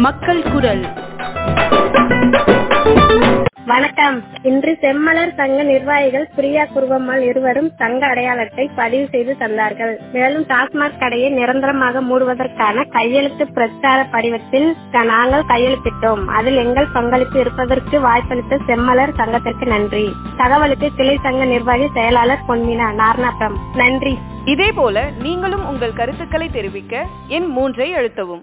மக்கள் குரல். வணக்கம். இன்று செம்மலர் சங்க நிர்வாகிகள் பிரியா குருவம்மாள் இருவரும் சங்க அடையாளத்தை பதிவு செய்து தந்தார்கள். மேலும் டாஸ்மாக் கடையை நிரந்தரமாக மூடுவதற்கான கையெழுத்து பிரச்சார படிவத்தில் நாங்கள் கையெழுத்திட்டோம். அதில் எங்கள் பங்களிப்பு இருப்பதற்கு வாய்ப்பளித்த செம்மலர் சங்கத்திற்கு நன்றி. தகவலுக்கு கிளை சங்க நிர்வாகி செயலாளர் பொன்மினா, நார்னாபுரம். நன்றி. இதேபோல நீங்களும் உங்கள் கருத்துக்களை தெரிவிக்க எண் 3 அழுத்தவும்.